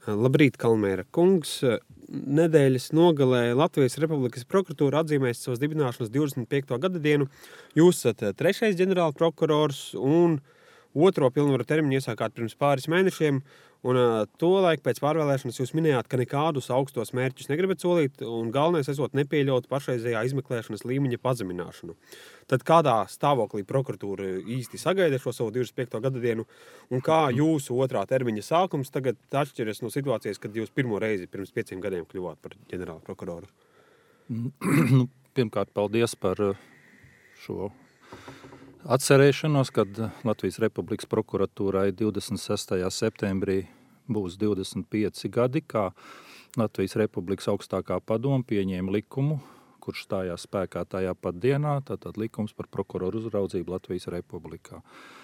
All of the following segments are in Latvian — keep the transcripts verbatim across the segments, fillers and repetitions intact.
Labrīt, Kalmēra kungs. Nedēļas nogalē Latvijas Republikas prokuratūra atzīmēs savas dibināšanas divdesmit piekto gada dienu. Jūs esat trešais ģenerāla prokurors un otro pilnvaru termiņu iesākāt pirms pāris mēnešiem. Un tolaik pēc pārvēlēšanas jūs minējāt, ka nekādus augstos mērķus negribat solīt un galvenais esot nepieļaut pašreizējā izmeklēšanas līmeņa pazemināšanu. Tad kādā stāvoklī prokuratūra īsti sagaida šo savu divdesmit piekto gada dienu un kā jūsu otrā termiņa sākums tagad atšķiras no situācijas, kad jūs pirmo reizi pirms pieciem gadiem kļuvāt par ģenerāla prokuroru? Nu, pirmkārt, paldies par šo atcerēšanos, kad Latvijas Republikas prokuratūrai divdesmit sestajā septembrī būs divdesmit pieci gadi, kā Latvijas Republikas augstākā padome pieņēma likumu, kurš stājās spēkā tajā pat dienā, tātad likums par prokuroru uzraudzību Latvijas Republikā.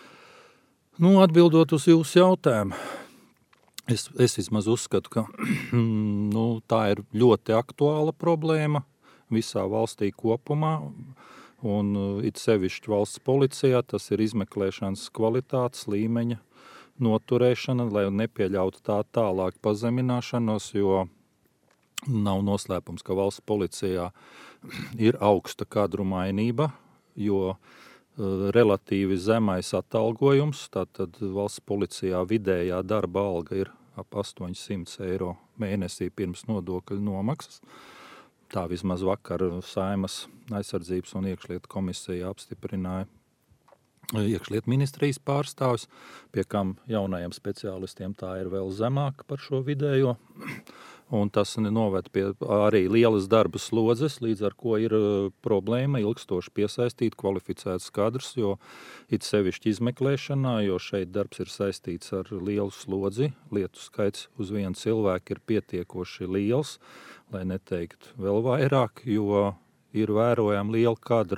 Nu, atbildot uz jūsu jautājumu, es, es vismaz uzskatu, ka nu, tā ir ļoti aktuāla problēma visā valstī kopumā, un it sevišķi valsts policijā tas ir izmeklēšanas kvalitātes līmeņa noturēšana, lai nepieļautu tā tālāk pazemināšanos, jo nav noslēpums, ka valsts policijā ir augsta kadru mainība, jo relatīvi zemais atalgojums, tātad valsts policijā vidējā darba alga ir ap astoņsimt eiro mēnesī pirms nodokļu nomaksas. Tā vismaz vakar Saeimas aizsardzības un iekšlietu komisija apstiprināja iekšlietu ministrijas pārstāvis, pie kam jaunajiem speciālistiem tā ir vēl zemāka par šo vidējo. Un tas noved pie arī lielas darba slodzes, līdz ar ko ir problēma ilgstoši piesaistīt kvalificētus kadrus, jo it sevišķi izmeklēšanā, jo šeit darbs ir saistīts ar lielu slodzi, lietu skaits uz vienu cilvēku ir pietiekoši liels, lai neteiktu vēl vairāk, jo ir vērojami liela kadra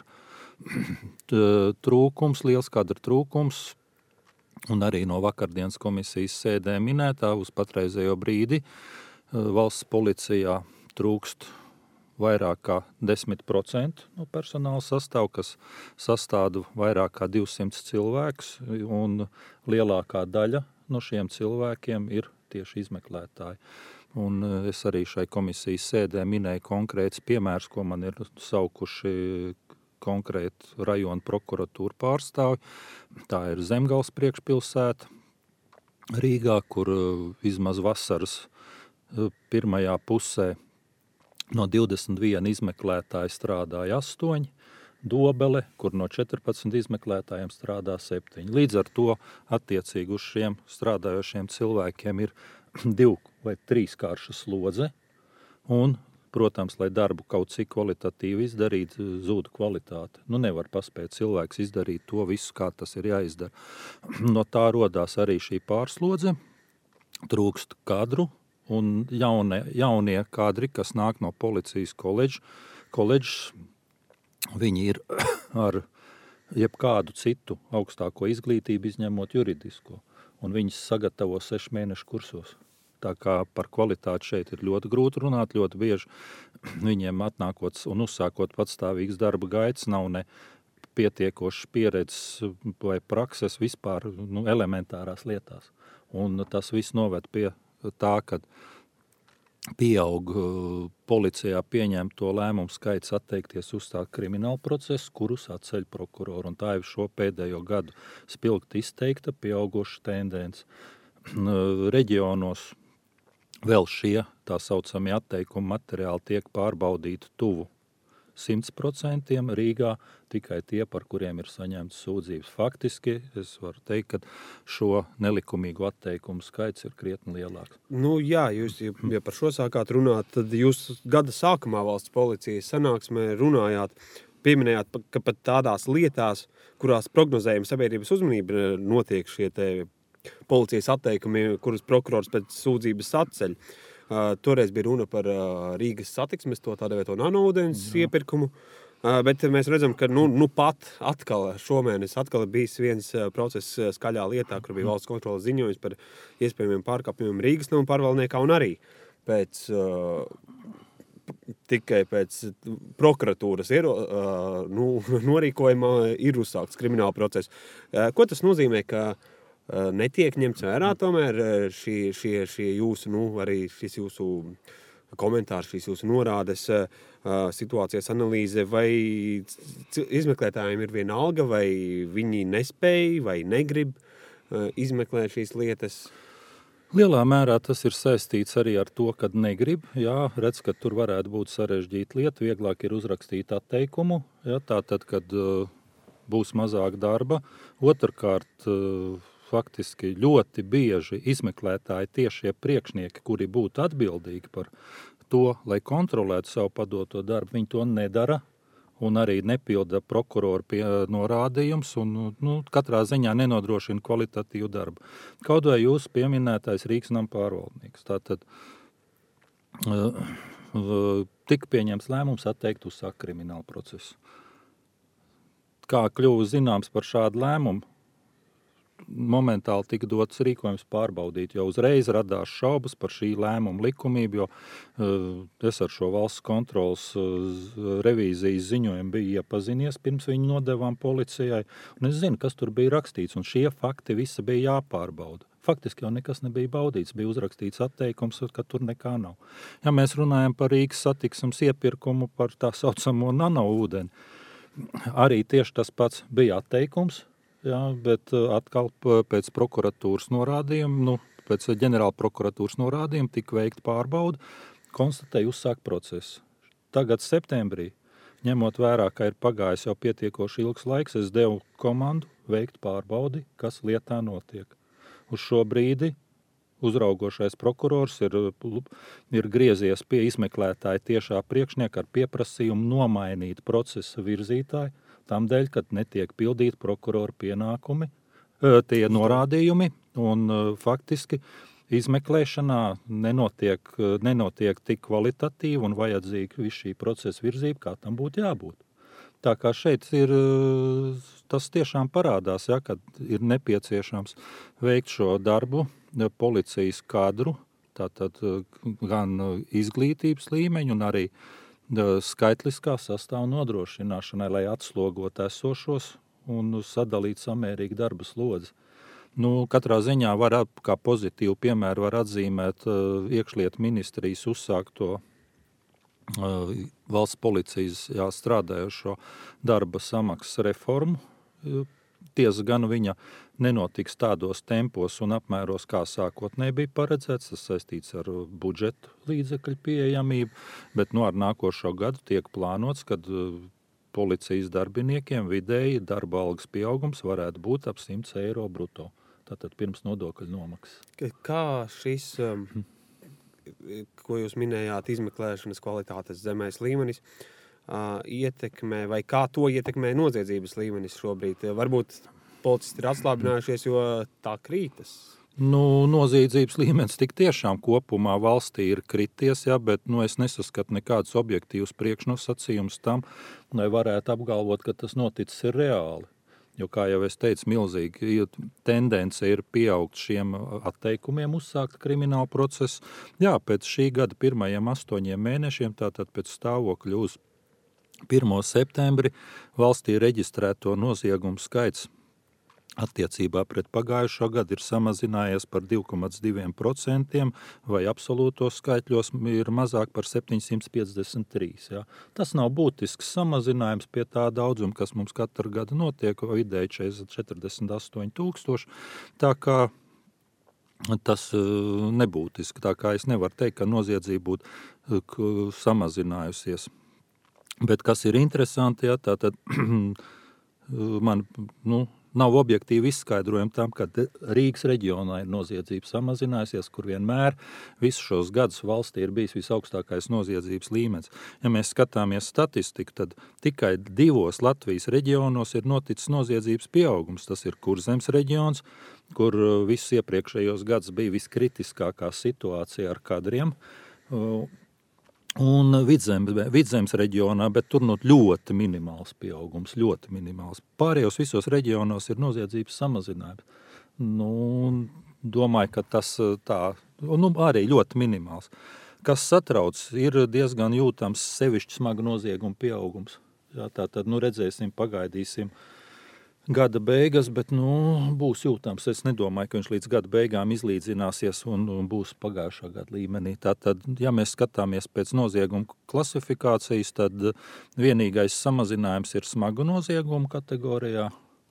trūkums, liels kadra trūkums, un arī no vakardienas komisijas sēdē minētā uz patreizējo brīdi valsts policijā trūkst vairāk kā desmit procenti no personāla sastāvu, kas sastādu vairāk kā divsimt cilvēkus, un lielākā daļa no šiem cilvēkiem ir tieši izmeklētāji. Un es arī šai komisijas sēdē minēju konkrēts piemērs, ko man ir saukuši konkrēti rajona prokuratūra pārstāvi. Tā ir Zemgales priekšpilsēta Rīgā, kur vismaz vasaras pirmajā pusē no divdesmit viena izmeklētāja strādāja astoņi, Dobele, kur no četrpadsmit izmeklētājiem strādā septiņi. Līdz ar to attiecīgi uz šiem strādājošiem cilvēkiem ir divu vai trīskārša slodze, un, protams, lai darbu kaut cik kvalitatīvi izdarīt, zūda kvalitāte. Nu, nevar paspēt cilvēks izdarīt to visu, kā tas ir jāizdara. No tā rodās arī šī pārslodze, trūkst kadru, un jaunie, jaunie kadri, kas nāk no policijas koledža, koledžas, viņi ir ar jebkādu citu augstāko izglītību, izņemot juridisko, un viņas sagatavo sešu mēnešu kursos. Tā kā par kvalitāti šeit ir ļoti grūti runāt, ļoti bieži viņiem atnākot un uzsākot patstāvīgas darba gaitas, nav ne pietiekošas pieredzes vai prakses vispār nu, elementārās lietās. Un tas viss noved pie tā, ka pieaug policijā pieņemto lēmumu skaits atteikties uzstāt kriminālu procesu, kurus atceļ prokuroru. Un tā ir šo pēdējo gadu spilgti izteikta pieaugoša tendence. Reģionos vēl šie tā saucamie atteikuma materiāli tiek pārbaudīti tuvu simt procentiem, Rīgā tikai tie, par kuriem ir saņemts sūdzības. Faktiski es varu teikt, ka šo nelikumīgu atteikumu skaits ir krietni lielāks. Nu jā, jūs, ja par šo sākāt runāt, tad jūs gada sākumā valsts policijas sanāksmē runājāt, pieminējāt, ka pat tādās lietās, kurās prognozējuma sabiedrības uzmanība notiek šie te policijas atteikumi, kurus prokurors pēc sūdzības atceļ. Uh, toreiz bija runa par uh, Rīgas satiksmes, to tā devēto nanoūdens iepirkumu, uh, bet mēs redzam, ka nu, nu pat atkal šomēnes atkal bijis viens uh, process skaļā lietā, kur bija valsts kontrolas ziņojums par iespējamiem pārkāpumiem Rīgas nama pārvaldniekā, un arī pēc, uh, tikai pēc prokuratūras iero, uh, nu, norīkojuma ir uzsākts krimināla process. Uh, ko tas nozīmē, ka netiek ņemts vērā tomēr šī, šie, šie jūsu, nu, arī šis jūsu komentārs, šīs jūsu norādes, situācijas analīze, vai izmeklētājiem ir viena alga, vai viņi nespēj, vai negrib izmeklēt šīs lietas? Lielā mērā tas ir saistīts arī ar to, kad negrib. Jā, redz, ka tur varētu būt sarežģīta lieta, vieglāk ir uzrakstīt atteikumu, jā, tātad, kad uh, būs mazāk darba. Otrkārt, uh, faktiski ļoti bieži izmeklētāji tiešie priekšnieki, kuri būtu atbildīgi par to, lai kontrolētu savu padoto darbu, viņi to nedara un arī nepilda prokuroru pie norādījums un nu, katrā ziņā nenodrošina kvalitatīvu darbu. Kaut vai jūs pieminētais Rīgas nama pārvaldnieks. Tātad uh, uh, tika pieņemts lēmums atteikt uzsākt kriminālu procesu. Kā kļuva zināms par šādu lēmumu, momentāli tika dots rīkojums pārbaudīt, jo uzreiz radās šaubas par šī lēmuma likumību, jo uh, es ar šo valsts kontrolas uh, revīzijas ziņojumu biju iepazinies pirms viņu nodevām policijai, un es zinu, kas tur bija rakstīts, un šie fakti visi bija jāpārbauda. Faktiski jau nekas nebija baudīts, bija uzrakstīts atteikums, ka tur nekā nav. Ja mēs runājam par Rīgas satiksmes iepirkumu, par tā saucamo nano ūdeni, arī tieši tas pats bija atteikums, jā, bet atkal pēc prokuratūras norādījuma, nu, pēc ģenerāla prokuratūras norādījuma tika veikta pārbauda, konstatēja uzsākt procesu. Tagad septembrī, ņemot vērā, ka ir pagājis jau pietiekoši ilgs laiks, es devu komandu veikt pārbaudi, kas lietā notiek. Uz šo brīdi uzraugošais prokurors ir, ir griezies pie izmeklētāja tiešā priekšnieka ar pieprasījumu nomainīt procesa virzītāju, tam dēļ, kad netiek pildīti prokuroru pienākumi, tie norādījumi, un faktiski izmeklēšanā nenotiek, nenotiek tik kvalitatīvi un vajadzīgi visu šī procesa virzība, kā tam būtu jābūt. Tā kā šeit ir, tas tiešām parādās, ja, kad ir nepieciešams veikt šo darbu, policijas kadru, tātad gan izglītības līmeņu un arī skaitliskā sastāva nodrošināšanai, lai atslogot esošos un sadalīt samērīgi darba slodzi. Nu, katrā ziņā var, kā pozitīvu piemēru var atzīmēt uh, iekšlietu ministrijas uzsākto uh, valsts policijas jā, strādājošo darba samaksas reformu. Tiesa gan viņa nenotiks tādos tempos un apmēros, kā sākotnēji bija paredzēts, tas saistīts ar budžetu līdzekļu pieejamību, bet nu, ar nākošo gadu tiek plānots, kad policijas darbiniekiem vidēji darba algas pieaugums varētu būt ap simts eiro bruto. Tātad pirms nodokļu nomaksas. Kā šis, um, ko jūs minējāt, izmeklēšanas kvalitātes zemēs līmenis, Uh, ietekmē, vai kā to ietekmē noziedzības līmenis šobrīd? Varbūt policisti ir atslābinājušies, jo tā krītas. Nu, noziedzības līmenis tik tiešām kopumā valstī ir krities, ja, bet nu, es nesaskatu nekādus objektīvus priekšnosacījumus tam, lai varētu apgalvot, ka tas noticis ir reāli. Jo, kā jau es teicu, milzīgi tendence ir pieaugt šiem atteikumiem uzsākt kriminālu procesu. Jā, pēc šī gada pirmajiem astoņiem mēnešiem, tātad pēc stāvokļa uz pirmo septembri valstī reģistrēto noziegumu skaits attiecībā pret pagājušo gadu ir samazinājies par divi komā divi procenti vai absolūtos skaitļos ir mazāk par septiņsimt piecdesmit trīs. Ja. Tas nav būtisks samazinājums pie tā daudzuma, kas mums katru gadu notiek, vidēji četrdesmit astoņi tūkstoši. Tā kā tas nebūtiski, tā kā es nevaru teikt, ka noziedzība būtu samazinājusies. Bet kas ir interesanti, ja, tātad man nu, nav objektīvi izskaidrojumi tam, ka Rīgas reģionā ir noziedzība samazinājusies, kur vienmēr visus šos gadus valstī ir bijis visaugstākais noziedzības līmenis. Ja mēs skatāmies statistiku, tad tikai divos Latvijas reģionos ir noticis noziedzības pieaugums. Tas ir Kurzemes reģions, kur visus iepriekšējos gadus bija viskritiskākā situācija ar kadriem, un Vidzemes, Vidzemes reģionā, bet tur nu ļoti minimāls pieaugums, ļoti minimāls. Pārējos visos reģionos ir noziedzības samazinājums. Nu, domāju, ka tas tā, nu, arī ļoti minimāls. Kas satrauc, ir diezgan jūtams sevišķi smaga nozieguma pieaugums. Jā, tā tad, nu, redzēsim, pagaidīsim. gada beigas, bet nu, būs jūtams. Es nedomāju, ka viņš līdz gada beigām izlīdzināsies un, un būs pagājušā gada līmenī. Tātad, ja mēs skatāmies pēc nozieguma klasifikācijas, tad vienīgais samazinājums ir smagu noziegumu kategorijā,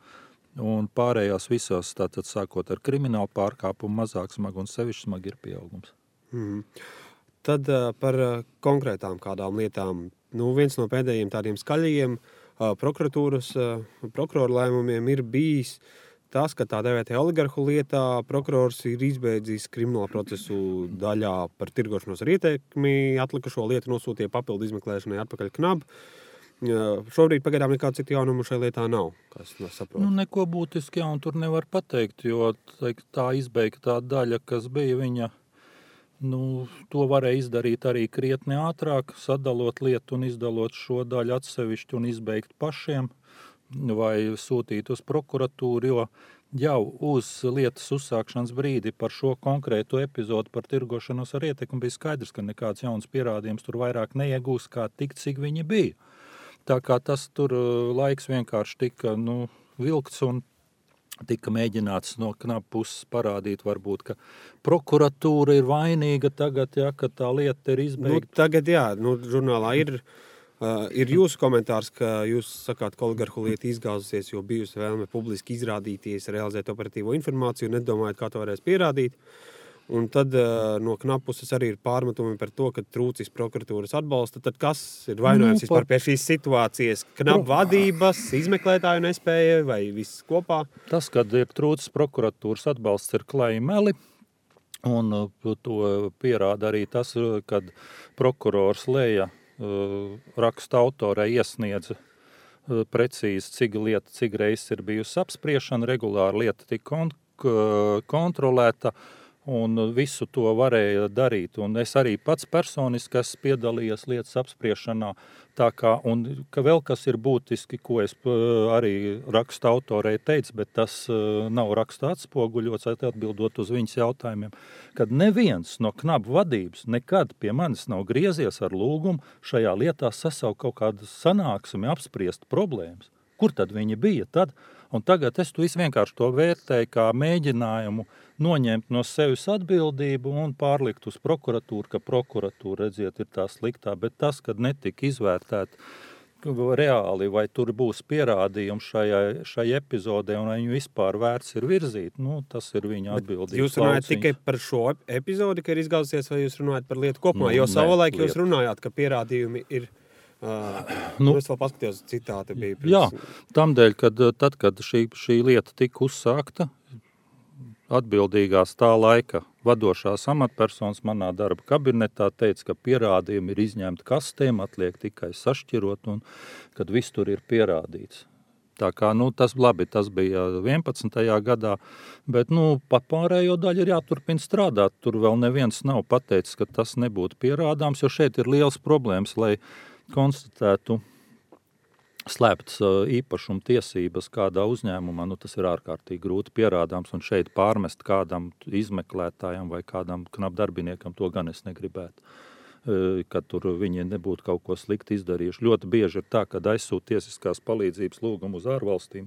un pārējās visās, tātad sākot ar kriminālu pārkāpumu, mazāk smagu un sevišķi smagi ir pieaugums. Mm. Tad uh, par uh, konkrētām kādām lietām. Nu, viens no pēdējiem tādiem skaļajiem uh, prokuratūras uh, prokuroru lēmumiem ir bijis tas, ka tā dēvētajā oligarhu lietā prokurors ir izbeidzis kriminālo procesu daļā par tirgošanos ar ietekmi, atlikušo lietu nosūtīja papildu izmeklēšanai atpakaļ KNAB. Uh, šobrīd pagaidām nekādu citu jaunumu šai lietā nav, kā es saprotu. Nu, neko būtiski jaunu tur nevar pateikt, jo teik, tā izbeigtā daļa, kas bija viņa, nu, to varēja izdarīt arī krietni ātrāk, sadalot lietu un izdalot šo daļu atsevišķi un izbeigt pašiem vai sūtīt uz prokuratūru, jo jau uz lietas uzsākšanas brīdi par šo konkrēto epizodu par tirgošanos ar ietekmi bija skaidrs, ka nekāds jauns pierādījums tur vairāk neiegūs, kā tik, cik viņi bija. Tā kā tas tur laiks vienkārši tika, nu, vilkts un tika mēģināts no KNAB puses parādīt, varbūt, ka prokuratūra ir vainīga tagad, ja, ka tā lieta ir izbeigta. Nu, tagad, jā, nu, žurnālā ir, uh, ir jūsu komentārs, ka jūs sakāt, ka oligarhu lieta izgāzusies, jo bijusi vēlme publiski izrādīties, realizēt operatīvo informāciju, nedomājot, kā to varēs pierādīt. Un tad uh, no KNAB puses arī ir pārmetumi par to, ka trūcis prokuratūras atbalsta. Tad kas ir vainojams nu, vispār pie šīs situācijas? KNAB vadības, izmeklētāju nespēja vai viss kopā? Tas, kad ir trūcis prokuratūras atbalsts, ir klai meli. Un uh, to pierāda arī tas, kad prokurors Leja uh, raksta autorei iesniedz uh, precīzi, cik lieta, cik reizes ir bijusi apspriešana, regulāri lieta tika kont- kontrolēta. Un visu to varēja darīt. Un es arī pats personiski esmu piedalījies lietas apspriešanā. Tā kā, un ka vēl kas ir būtiski, ko es arī raksta autorei teicu, bet tas nav raksta atspoguļots, atbildot uz viņas jautājumiem, kad neviens no KNAB vadības nekad pie manis nav griezies ar lūgumu šajā lietā sasaukt kaut kādu sanāksmi, apspriest problēmas. Kur tad viņi bija tad? Un tagad es tu vienkārši to vērtēju kā mēģinājumu noņemt no sevis atbildību un pārlikt uz prokuratūru, ka prokuratūra, redziet, ir tā sliktā, bet tas, kad netika izvērtēt reāli, vai tur būs pierādījumi šajā, šai epizodē un viņu vispār vērts ir virzīt, nu, tas ir viņa atbildības. Jūs runājat lauciņas. Tikai par šo epizodi, ka ir izgāzusies, vai jūs runājat par lietu kopumā? Nu, jo savulaik jūs runājāt, ka pierādījumi ir... Uh, nu, es vēl paskatījos, citāti bija. Pirms... Jā, tamdēļ, kad tad, kad šī, šī lieta tika uzsākta, atbildīgās tā laika vadošās amatpersonas manā darba kabinetā teica, ka pierādījumi ir izņemti kastēm, atliek tikai sašķirot, un kad viss tur ir pierādīts. Tā kā, nu, tas labi, tas bija vienpadsmitajā gadā, bet, nu, par pārējo daļu ir jāturpina strādāt. Tur vēl neviens nav pateicis, ka tas nebūtu pierādāms, jo šeit ir liels problēmas, lai konstatētu slēptas īpašuma tiesības kādā uzņēmumā, nu tas ir ārkārtīgi grūti pierādāms, un šeit pārmest kādam izmeklētājam vai kādam KNAB darbiniekam, to gan es negribētu, kad tur viņi nebūtu kaut ko slikti izdarījuši. Ļoti bieži ir tā, kad aizsūt tiesiskās palīdzības lūgumu uz ārvalstīm.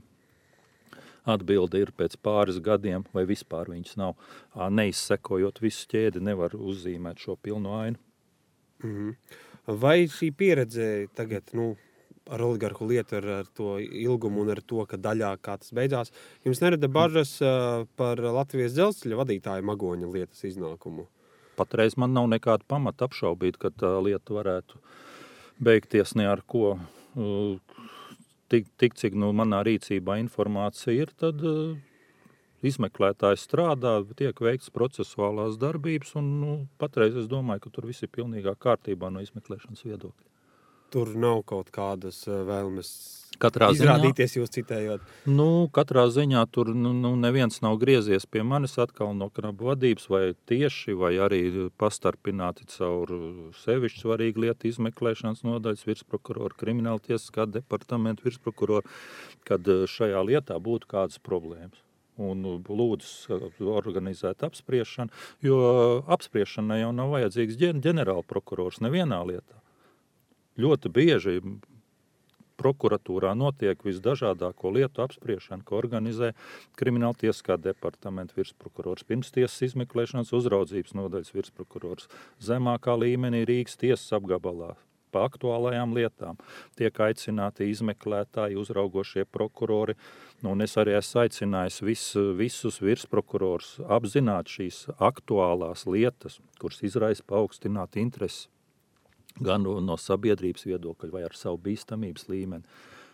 Atbilde ir pēc pāris gadiem, vai vispār viņas nav. Neizsekojot visu ķēdi, nevar uzzīmēt šo pilnu ainu. Mhm. Vai šī pieredze tagad, nu, ar oligarhu lietu, ar, ar to ilgumu un ar to, ka daļā kā tas beidzās, jums nerada bažas uh, par Latvijas dzelzceļa vadītāja Magoņa lietas iznākumu? Patreiz man nav nekāda pamata apšaubīt, ka tā lieta varētu beigties ne ar ko. Uh, tik, tik, cik nu, manā rīcībā informācija ir, tad uh, izmeklētājs strādā, tiek veikts procesuālās darbības, un nu, patreiz es domāju, ka tur viss ir pilnīgā kārtībā no izmeklēšanas viedokļa. Tur nav kaut kādas vēlmes katrā izrādīties ziņā, jūs citējot? Nu, katrā ziņā tur nu, nu, neviens nav griezies pie manis atkal no KNAB vadības, vai tieši, vai arī pastarpināti caur sevišķi svarīgu lietu izmeklēšanas nodaļas virsprokuroru, krimināltiesiskā departamenta virsprokuroru, kad šajā lietā būtu kādas problēmas. Un lūdzu organizēt apspriešanu, jo apspriešanai jau nav vajadzīgs ģenerāla prokurors nevienā lietā. Ļoti bieži prokuratūrā notiek visdažādāko lietu apspriešana, ko organizē Krimināla tiesiskā departamenta virsprokurors, pirmstiesas izmeklēšanas uzraudzības nodaļas virsprokurors, zemākā līmenī Rīgas tiesas apgabalā. Pa aktuālajām lietām tiek aicināti izmeklētāji, uzraugošie prokurori, nu, un es arī esmu aicinājis vis, visus virsprokurors apzināt šīs aktuālās lietas, kuras izraisa paaugstināt interesi gan no sabiedrības viedokļa vai ar savu bīstamības līmeni.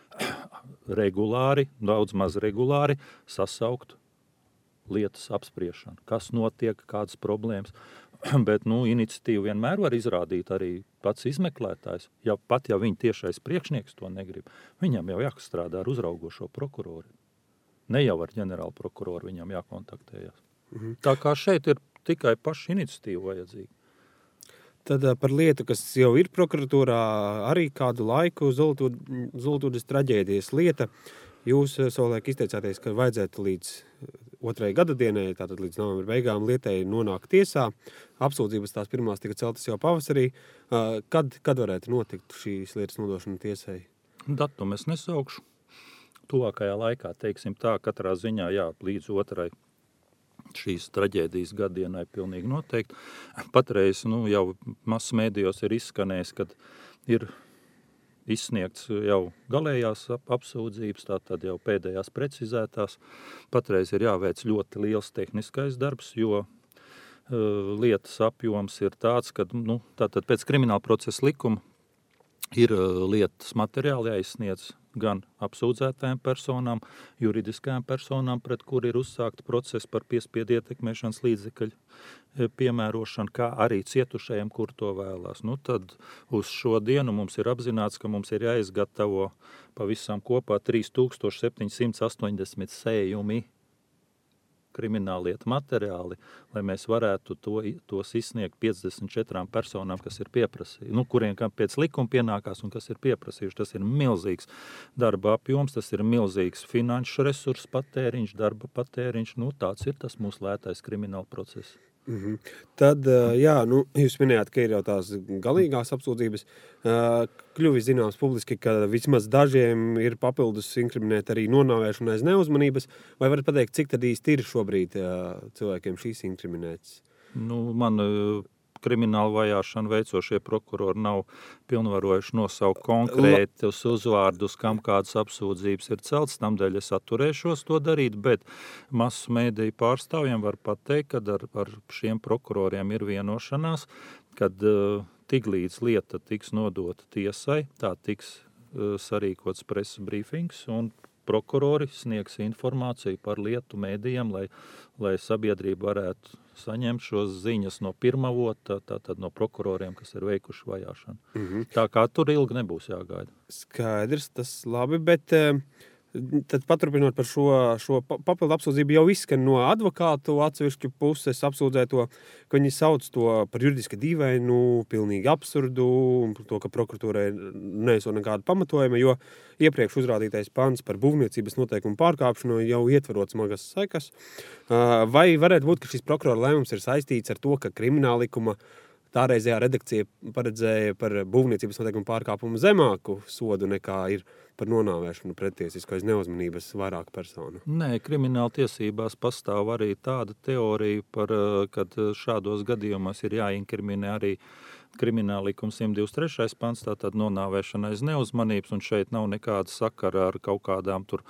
Regulāri, daudz maz regulāri sasaukt lietas apspriešanu, kas notiek, kādas problēmas. Bet nu, iniciatīvu vienmēr var izrādīt arī pats izmeklētājs. Ja, pat ja viņa tiešais priekšnieks to negrib, viņam jau jāstrādā ar uzraugošo prokurori. Ne jau ar ģenerālu prokuroru viņam jākontaktējās. Mhm. Tā kā šeit ir tikai paša iniciatīva vajadzīga. Tad par lietu, kas jau ir prokuratūrā arī kādu laiku, Zoltūdas traģēdijas lieta. Jūs savulaik izteicāties, ka vajadzētu līdz otrai gada dienai, tātad līdz novembra beigām lietai nonāk tiesā. Apsūdzības tās pirmās tika celtas jau pavasarī. Kad, kad varētu notikt šīs lietas nodošana tiesai? Datumu es nesaukšu. Tuvākajā laikā, teiksim tā, katrā ziņā jā, līdz otrai šīs traģēdijas gadienai pilnīgi noteikti. Patreiz nu, jau masu mēdījos ir izskanējis, kad ir izsniegts jau galējās apsūdzības, tātad jau pēdējās precizētās. Patreiz ir jāveic ļoti liels tehniskais darbs, jo uh, lietas apjoms ir tāds, ka nu, tātad pēc krimināla procesa likuma ir uh, lietas materiāli jāizsniedz gan apsūdzētajām personām, juridiskajām personām, pret kur ir uzsākta procesa par piespiedu ietekmēšanas līdzekļu piemērošanu, kā arī cietušajiem, kur to vēlās. Nu, tad uz šo dienu mums ir apzināts, ka mums ir jāizgatavo pavisam kopā trīs tūkstoši septiņi simti astoņdesmit sējumi kriminālietu materiāli, lai mēs varētu to, tos izsniegt piecdesmit četrām personām, kas ir pieprasījuši, nu, kuriem pēc likuma pienākās un kas ir pieprasījuši. Tas ir milzīgs darba apjoms, tas ir milzīgs finanšu resursu patēriņš, darba patēriņš, nu, tāds ir tas mūsu lētais krimināla process. Mm-hmm. Tad, jā, nu, jūs minējāt, ka ir jau tās galīgās apsūdzības. Kļuvis zināms publiski, ka vismaz dažiem ir papildus inkriminēt arī nonāvēšana aiz neuzmanības. Vai varat pateikt, cik tad īsti ir šobrīd cilvēkiem šīs inkriminētas? Nu, man kriminālu vajāšanu veicošie prokurori nav pilnvarojuši nosaukt konkrētus uzvārdus, kam kādas apsūdzības ir celtas, tamdēļ es atturēšos to darīt, bet masu mēdīju pārstāvjiem var pateikt, ka ar, ar šiem prokuroriem ir vienošanās, kad uh, tik līdz lieta tiks nodota tiesai, tā tiks uh, sarīkots presa brīfings un prokurori sniegs informāciju par lietu mēdījiem, lai, lai sabiedrība varētu saņemt šos ziņas no pirmavota, tātad no prokuroriem, kas ir veikuši vajāšanu. Mm-hmm. Tā kā tur ilgi nebūs jāgaida. Skaidrs, tas labi, bet tad paturpinot par šo, šo papildu apsūdzību jau izskan no advokātu atsevišķu puses apsūdzēto, ka viņi sauc to par juridiski dīvainu, pilnīgi absurdu, un to, ka prokuratūrai neesot nekāda pamatojuma, jo iepriekš uzrādītais pants par būvniecības noteikumu pārkāpšanu jau ietverot smagas sekas. Vai varētu būt, ka šis prokurora lēmums ir saistīts ar to, ka krimināllikuma tāreizējā redakcija paredzēja par būvniecības noteikumu pārkāpumu zemāku sodu nekā ir par nonāvēšanu pretiesisku aiz neuzmanības vairāk personu? Nē, krimināla tiesībās pastāv arī tāda teorija, par, kad šādos gadījumos ir jāinkriminē arī krimināla likuma simt divdesmit trešais pants, tātad nonāvēšana aiz neuzmanības, un šeit nav nekāda sakara ar kaut kādām tur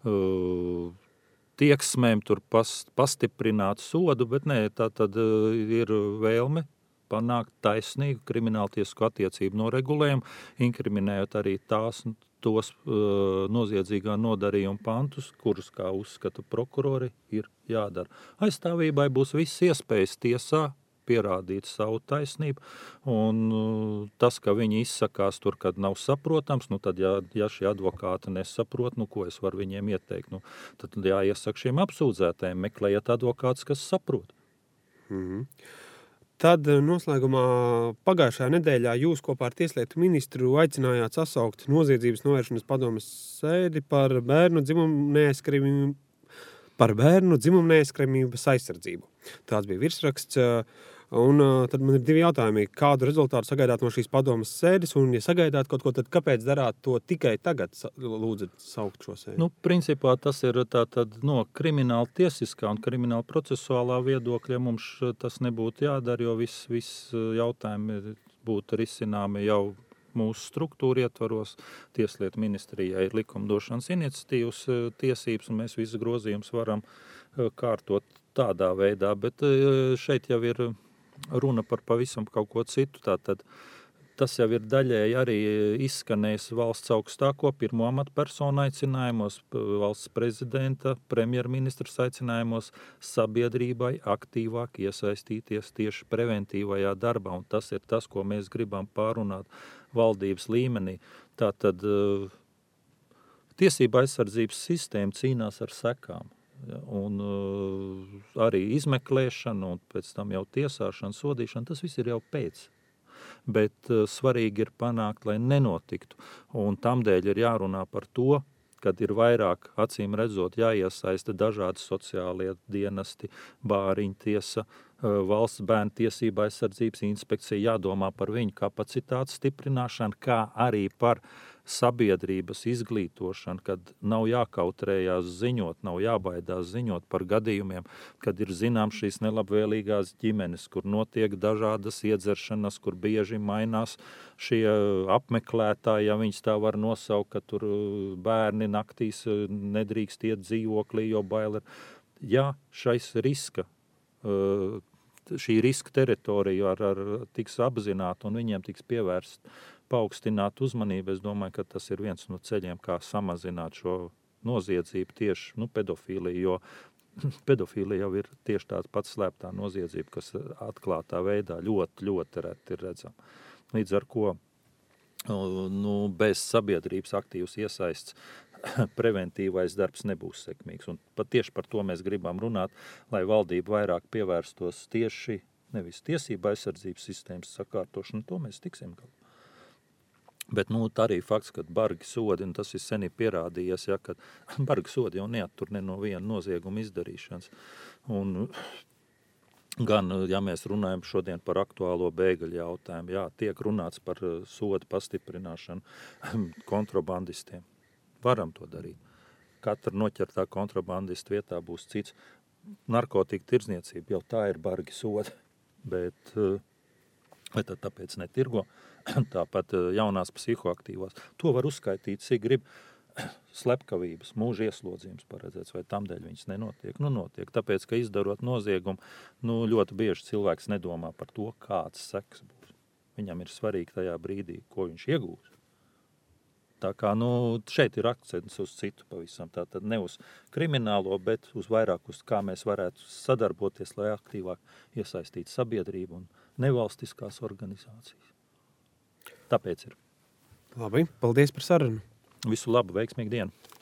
uh, tieksmēm, tur pas, pastiprināt sodu, bet nē, tātad uh, ir vēlme panākt taisnīgu krimināltiesku attiecību noregulējumu, inkriminējot arī tās, tos uh, noziedzīgā nodarījuma pantus, kurus, kā uzskata prokurori, ir jādara. Aizstāvībai būs viss iespējas tiesā pierādīt savu taisnību, un uh, tas, ka viņi izsakās tur, kad nav saprotams, nu tad, ja, ja šie advokāti nesaprot, nu ko es varu viņiem ieteikt, nu tad jāiesaka šiem apsūdzētājiem, meklējiet advokātus, kas saprot. Mhm. Tad noslēgumā pagājušajā nedēļā jūs kopā ar tieslietu ministru aicinājāt sasaukt noziedzības novēršanas padomes sēdi par bērnu dzimumu neaizskaramību, par bērnu dzimumu neaizskaramības aizsardzību. Tāds bija virsraksts. Un uh, tad man ir divi jautājumi. Kādu rezultātu sagaidāt no šīs padomas sēdes, un ja sagaidāt kaut ko, tad kāpēc darāt to tikai tagad, lūdzat saukt šo sēdi? Nu, principā tas ir tātad no krimināla tiesiskā un krimināla procesuālā viedokļa mums tas nebūtu jādara, jo viss vis jautājumi būtu risināmi jau mūsu struktūra ietvaros. Tieslietu ministrijai ir likumdošanas iniciatīvas tiesības, un mēs visu grozījumus varam kārtot tādā veidā, bet šeit jau ir runa par pavisam kaut ko citu. Tātad tas jau ir daļēji arī izskanējis valsts augstāko pirmo amatpersonu aicinājumos, valsts prezidenta, premjerministrs aicinājumos sabiedrībai aktīvāk iesaistīties tieši preventīvajā darbā, un tas ir tas, ko mēs gribam pārunāt valdības līmenī. Tātad tiesība aizsardzības sistēma cīnās ar sekām. Un uh, arī izmeklēšana un pēc tam jau tiesāšana, sodīšana, tas viss ir jau pēc. Bet uh, svarīgi ir panākt, lai nenotiktu. Un tamdēļ ir jārunā par to, kad ir vairāk acīm redzot jāiesaista dažādi sociālie dienesti, bāriņu tiesa, valsts bērnu tiesība aizsardzības inspekcija, jādomā par viņu kapacitātes stiprināšanu, kā arī par sabiedrības izglītošanu, kad nav jākautrējās ziņot, nav jābaidās ziņot par gadījumiem, kad ir zinām šīs nelabvēlīgās ģimenes, kur notiek dažādas iedzeršanas, kur bieži mainās šie apmeklētāji, ja viņus tā var nosaukt, ka tur bērni naktīs nedrīkst iet dzīvoklī, jo bail ir. Ja šais riska, šī riska teritorija ar, ar tiks apzināta un viņiem tiks pievērst paaugstināt uzmanību, es domāju, ka tas ir viens no ceļiem, kā samazināt šo noziedzību tieši, nu, pedofīliju, jo pedofīlija jau ir tieši tāds pats slēptā noziedzība, kas atklātā veidā ļoti, ļoti reti ir redzama. Līdz ar ko, nu, bez sabiedrības aktīvas iesaists preventīvais darbs nebūs sekmīgs. Un pat tieši par to mēs gribam runāt, lai valdība vairāk pievērstos tieši nevis tiesība aizsardzības sistēmas sakārtošanu, to mēs tiksim galā. Bet nu, tā arī fakts, ka bargi sodi, un tas ir senī pierādījies, ja, ka bargi sodi jau neattur ne no viena nozieguma izdarīšanas. Un gan, ja mēs runājam šodien par aktuālo bēgļu jautājumu, jā, tiek runāts par sodu pastiprināšanu kontrabandistiem. Varam to darīt. Katra noķertā kontrabandista vietā būs cits. Narkotika tirdzniecība, jau tā ir bargi sodi, bet vai tad tāpēc netirgo? Tāpat jaunās psihoaktīvās. To var uzskaitīt, cik grib slepkavības, mūža ieslodzījums paredzēts, vai tamdēļ viņas nenotiek. Nu, notiek, tāpēc, ka izdarot noziegumu, nu, ļoti bieži cilvēks nedomā par to, kāds seks būs. Viņam ir svarīgi tajā brīdī, ko viņš iegūs. Tā kā, nu, šeit ir akcents uz citu pavisam, tātad ne uz kriminālo, bet uz vairāk uz kā mēs varētu sadarboties, lai aktīvāk iesaistītu sabiedrību un nevalstiskās organizācijas. Tāpēc ir. Labi, paldies par sarunu. Visu labu, veiksmīgu dienu.